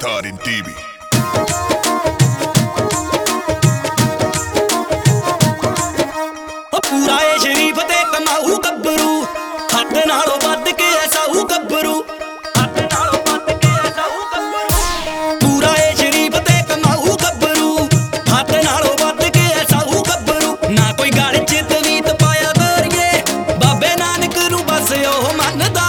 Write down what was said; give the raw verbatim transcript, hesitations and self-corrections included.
Tarin T V। पूरा ए शरीफ ते कमाऊ गब्बरू हद नालों वध के ऐसाऊ गब्बरू हद नालों वध के ऐसाऊ गब्बरू पूरा ए शरीफ ते कमाऊ गब्बरू हद नालों वध के ऐसाऊ गब्बरू ना कोई गल च तवीत पाया गोरिए बाबे नानक नूं बस ओह मनदा